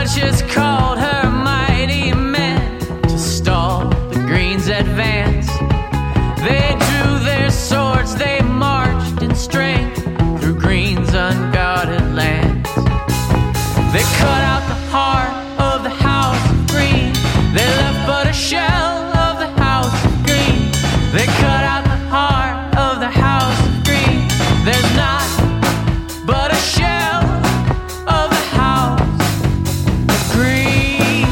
Duchess called her mighty men to stall the Greens' advance. They drew their swords, they marched in strength through Green's unguarded lands. They cut out the heart of the House of Green. They left but a shell of the House of Green. They cut out the heart of the House of Green. There's not but a shell of the House of Green.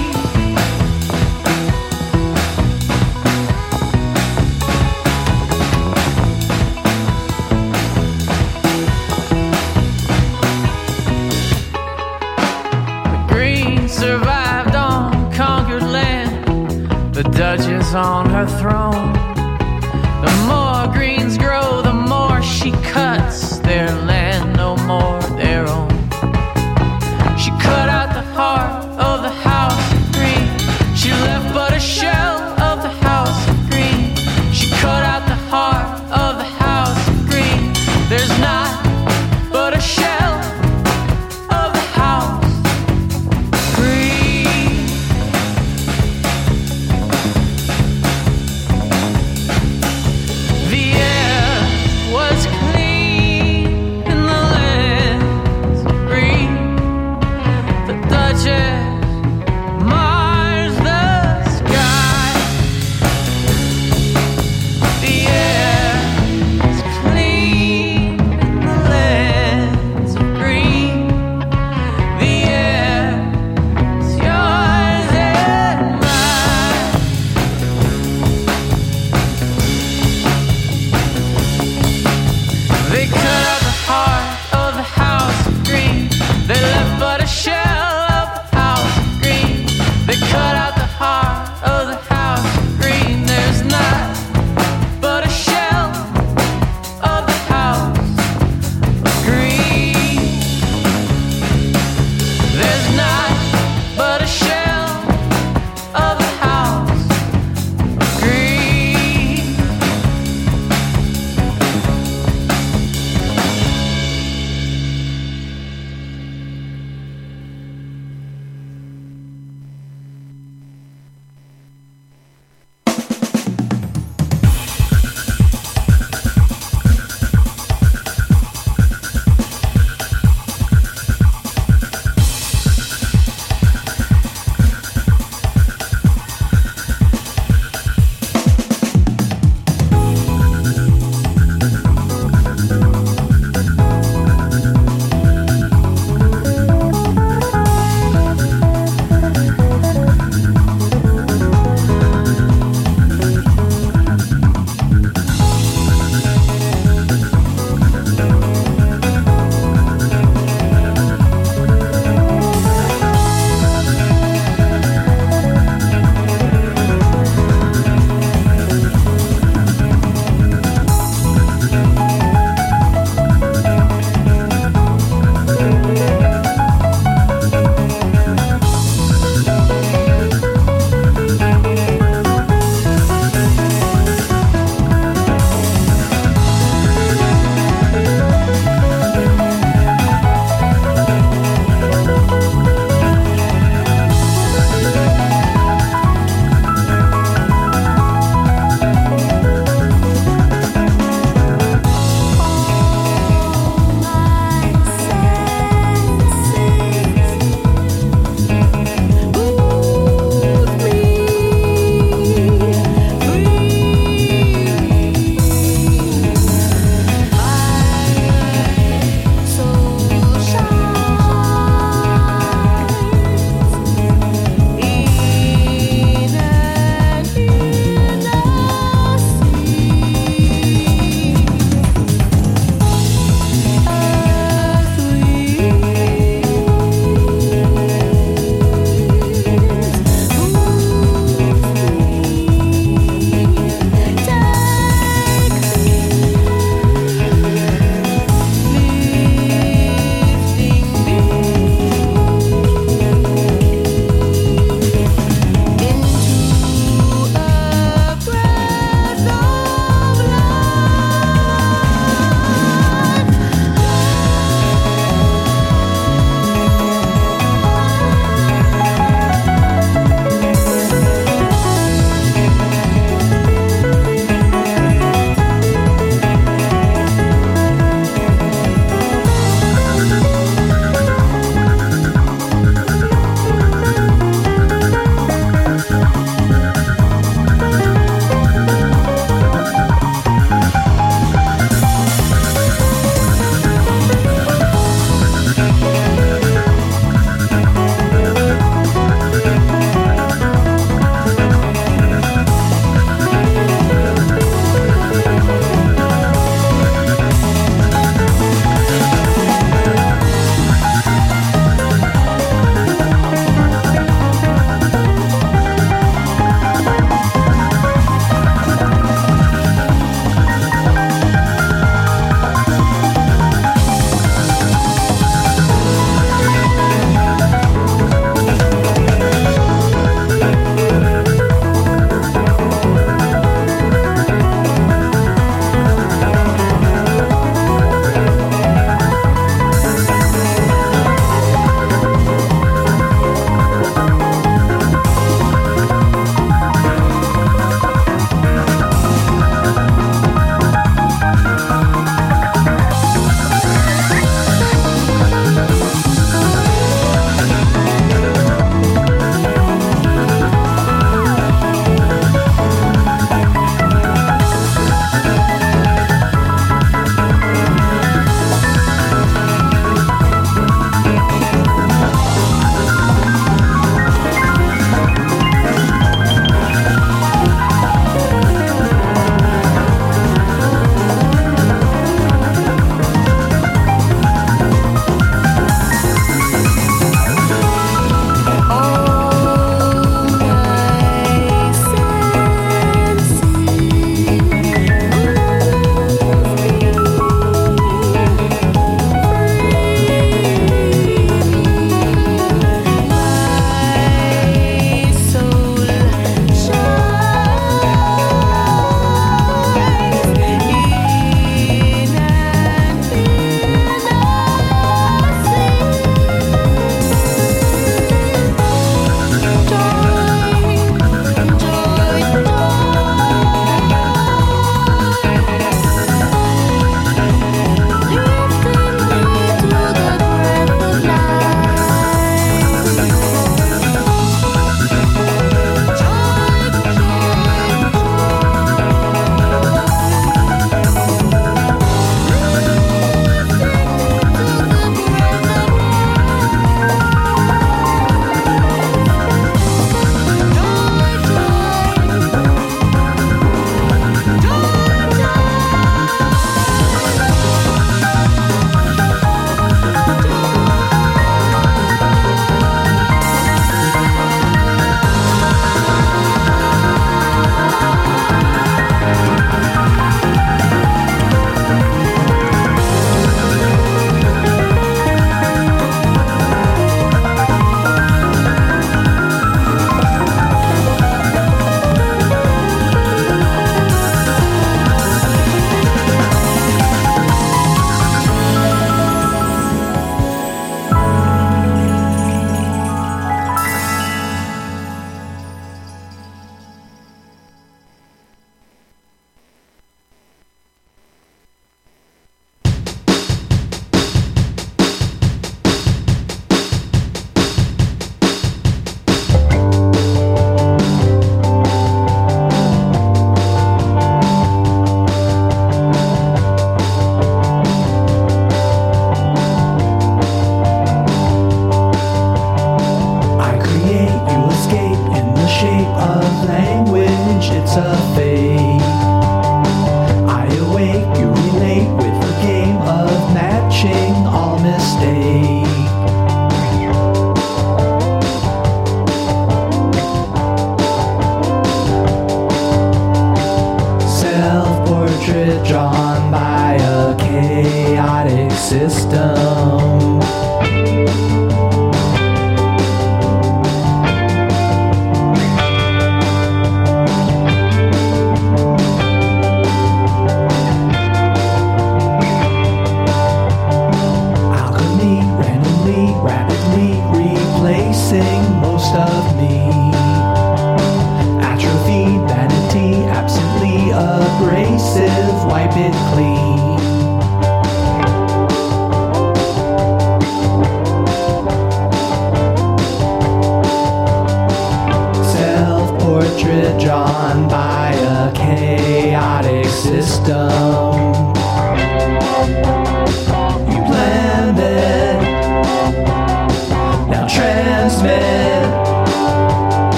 The Greens survived on conquered land, the Duchess on her throne. The more Greens grow, the more she cuts their land, no more their own. She cut out the heart of the House of Green. She left but a shell of the House of Green. She cut out the heart of the House of Green. There's not but a shell of the House of Green. The air was clean in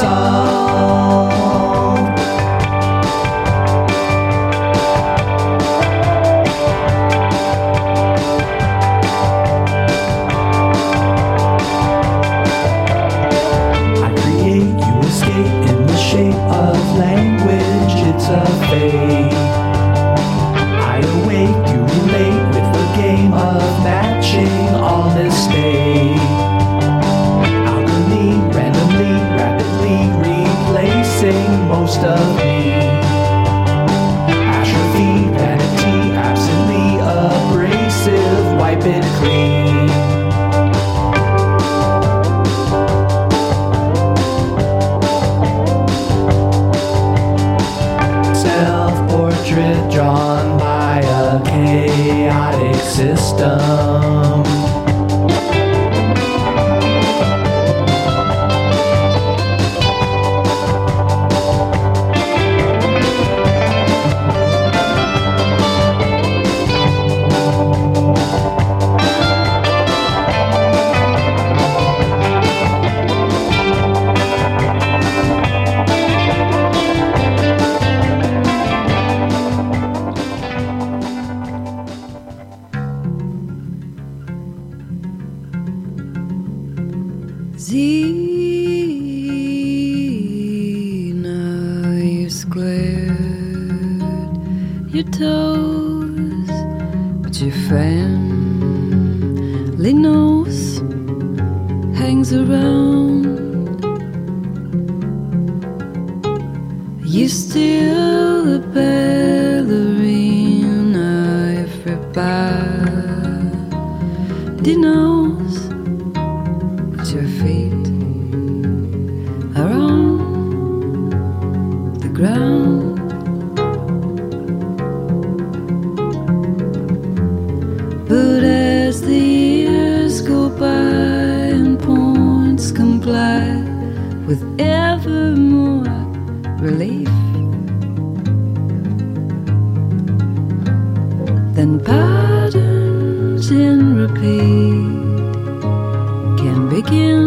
solved. I create, you escape in the shape of language, it's a fate. I awake, you relate with the game of matching all mistake. Alchemy, randomly, rapidly replacing most of me. Atrophy, vanity, absently abrasive, wipe it clean. Self-portrait drawn by a chaotic system. Now you squared your toes, but your family nose hangs around. You still a ballerina, everybody knows, but your feet are on the ground. But as the years go by and points comply with ever more relief, then patterns in repeat can begin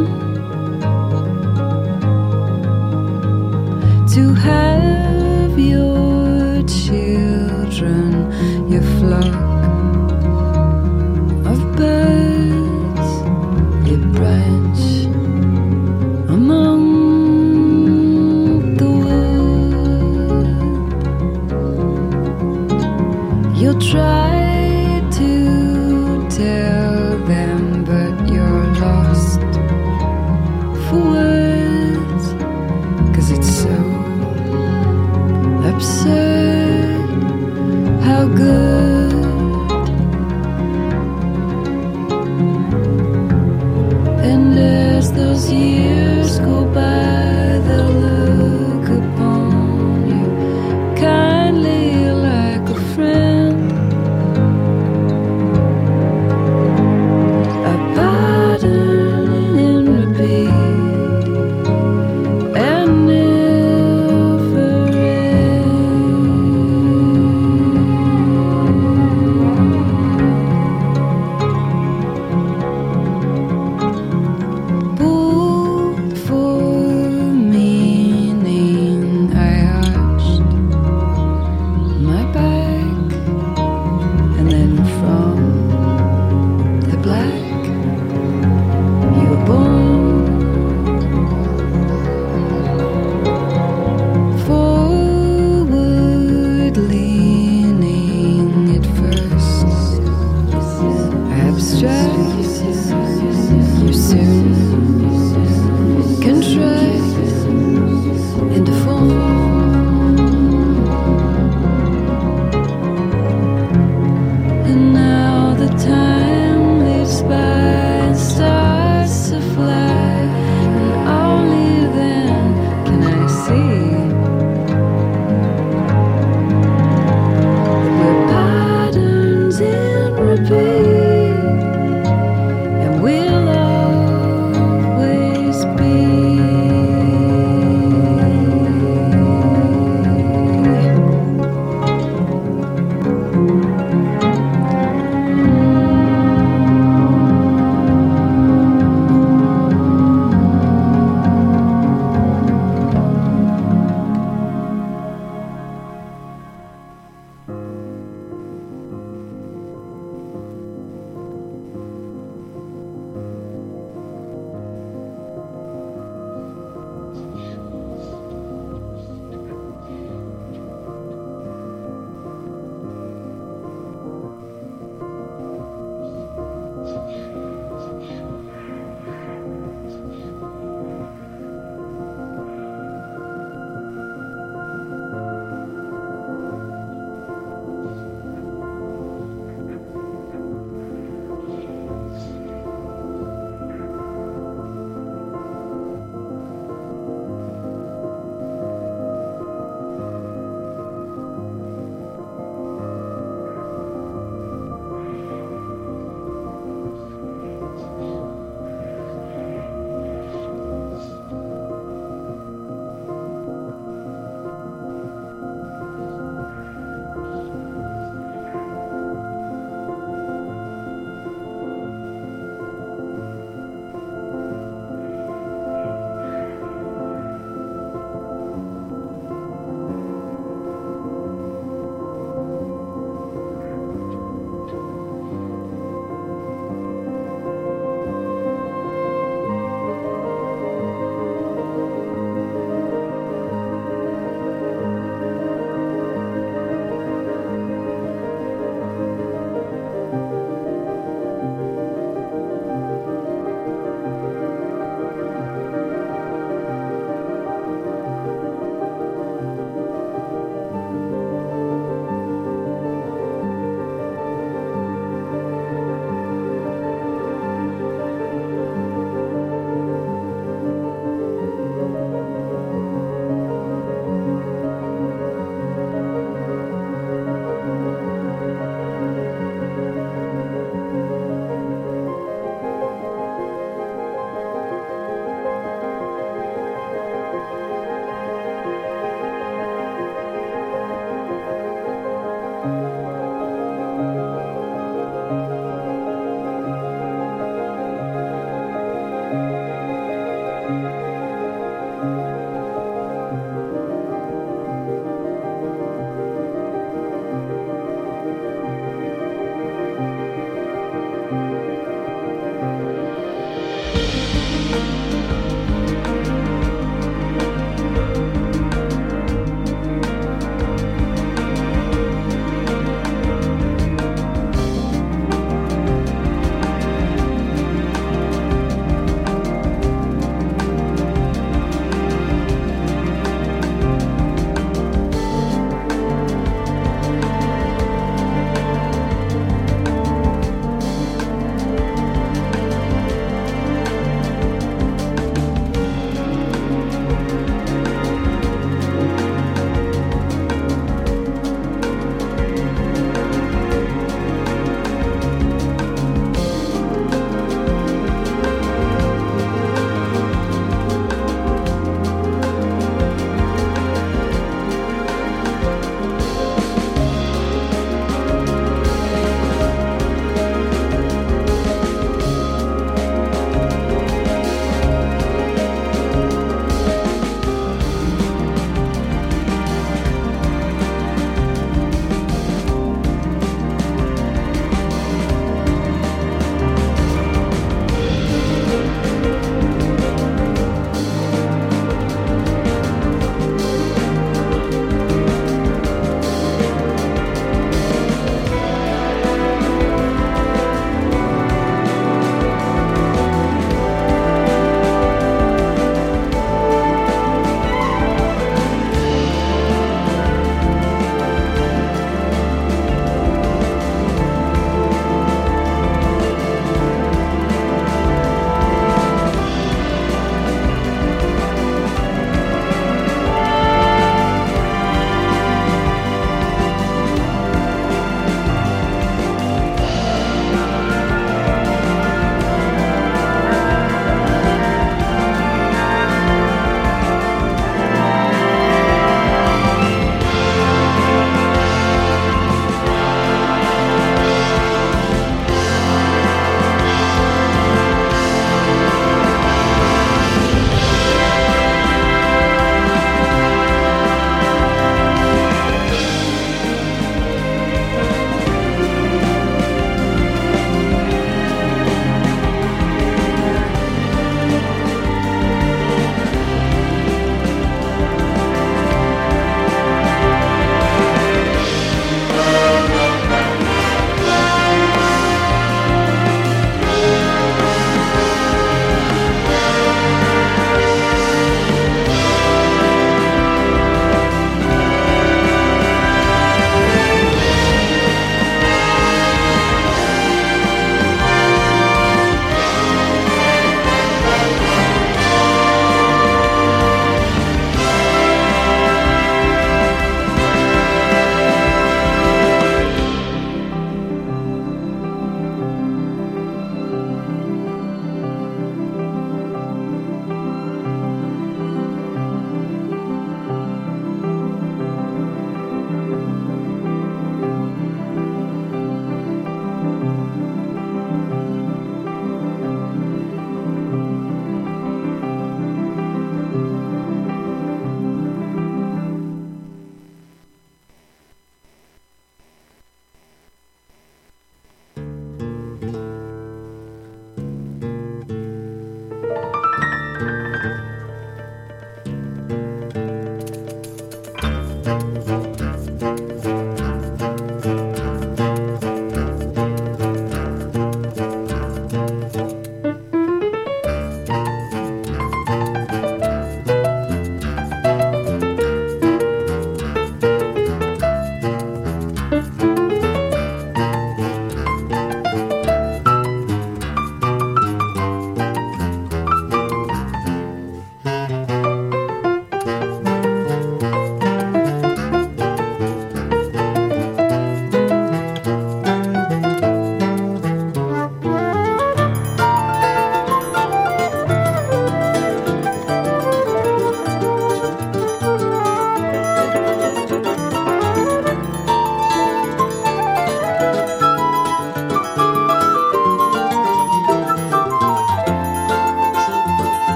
to have your children, your flock of birds, your branch among the wood. You'll try to tell them, but you're lost for words, 'cause it's so absurd how good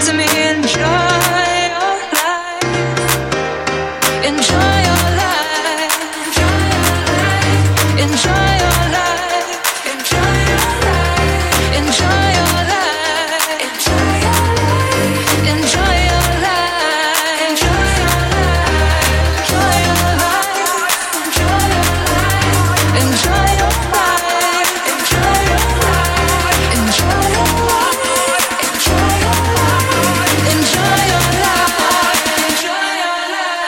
to me, enjoy your life. Enjoy your life. Enjoy your life. Enjoy your life. Enjoy your life. Enjoy your life. Enjoy your life. Enjoy your life. Enjoy your life. Enjoy your life. Enjoy your life. Enjoy your life. Enjoy your life. Enjoy your life. Enjoy your life. Enjoy your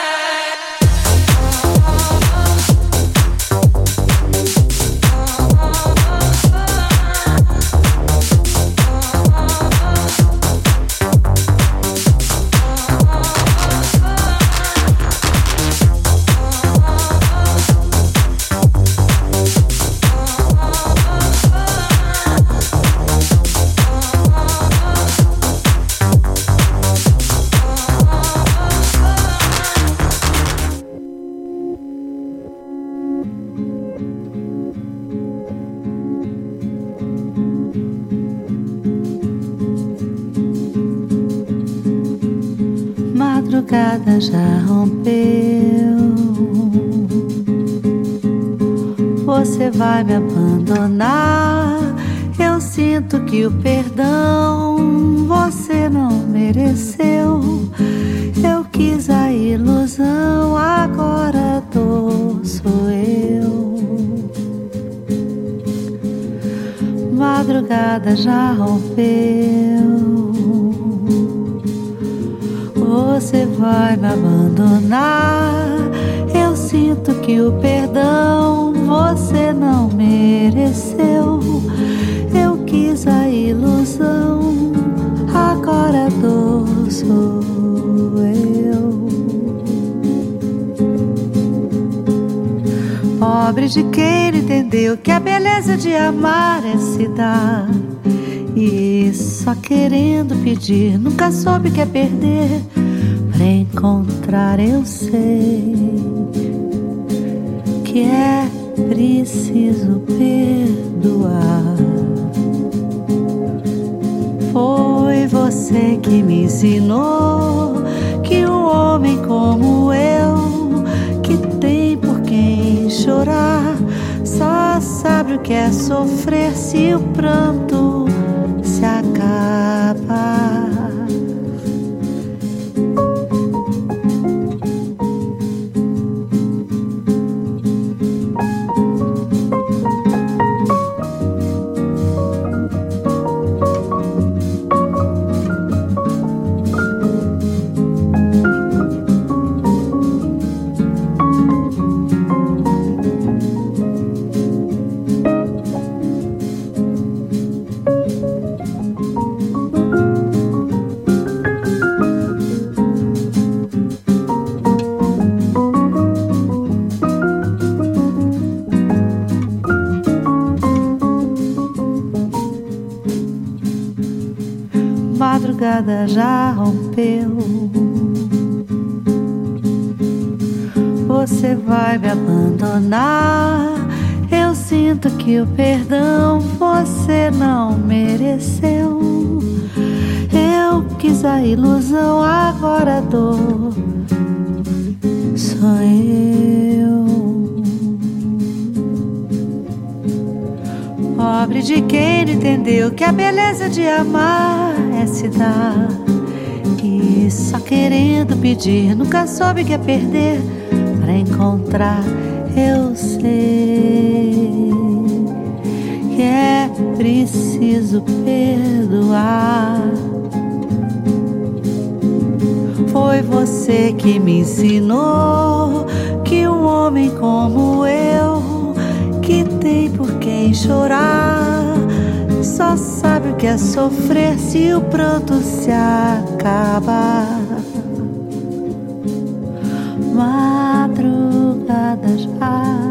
madrugada já rompeu. Você vai me abandonar. Eu sinto que o perdão você não mereceu. Eu quis a ilusão, agora a dor sou eu. Madrugada já rompeu. Você vai me abandonar. Eu sinto que o perdão você não mereceu. Eu quis a ilusão, agora a dor sou eu. Pobre de quem não entendeu que a beleza de amar é se dar. E só querendo pedir, nunca soube que é perder. Pra encontrar eu sei que é preciso perdoar. Foi você que me ensinou que um homem como eu, que tem por quem chorar, só sabe o que é sofrer se o pranto se acaba. Madrugada já rompeu. Você vai me abandonar. Eu sinto que o perdão você não mereceu. Eu quis a ilusão, agora a dor sou eu. Pobre de quem não entendeu que a beleza de amar é se dar. E só querendo pedir, nunca soube que é perder. Pra encontrar eu sei que é preciso perdoar. Foi você que me ensinou que um homem como eu, que tem por quem chorar, só sabe o que é sofrer se o pranto se acaba. Madrugada já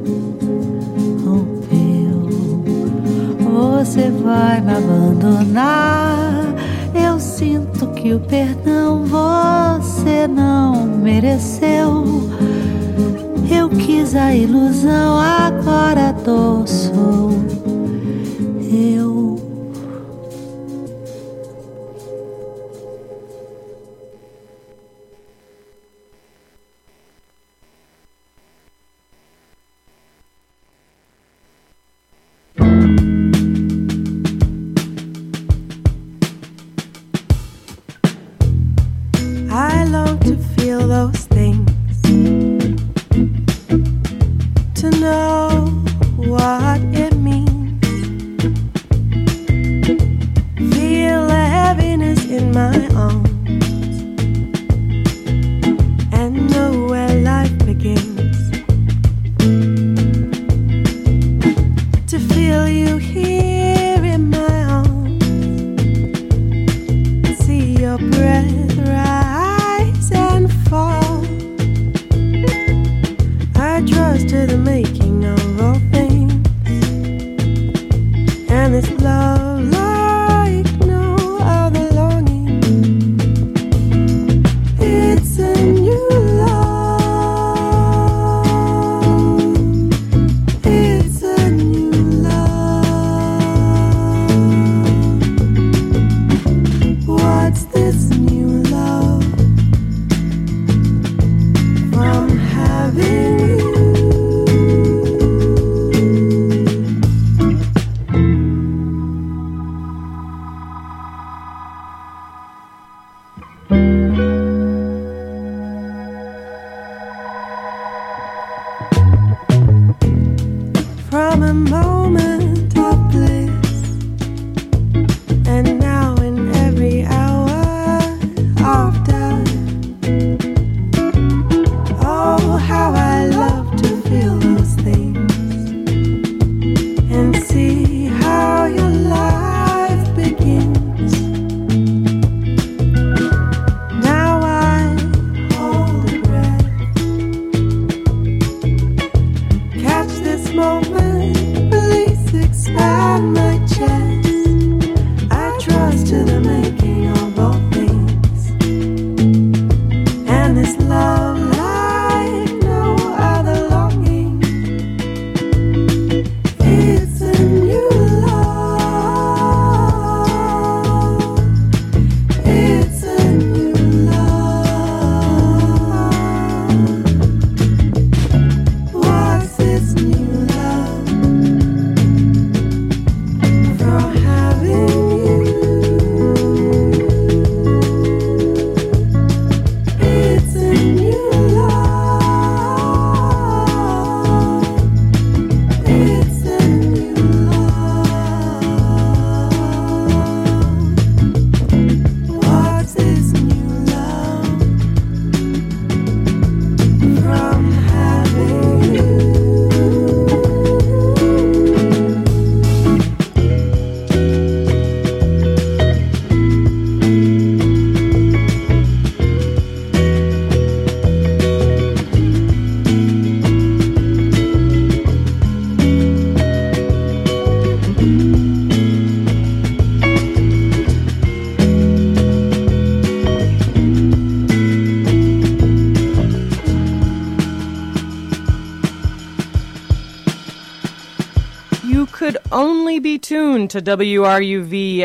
rompeu. Você vai me abandonar. Eu sinto que o perdão você não mereceu. Eu quis a ilusão, agora a dor sou eu. your breath rise and fall. I trust to the making of all things, and this love like no other longing. It's a new love. It's a new love. What's this new love? From having you. From a moment of bliss, and now in every hour of doubt. Oh, how I love to feel those things and see how your life begins. Now I hold a breath, catch this moment, release, expand my chest. I trust to the making of all things, and this love like no other longing. It's a new love. It's a new love. What's this new love? From having you. It's a new love. It's a new love. What's this new love? From having you. You could only be tuned to WRUV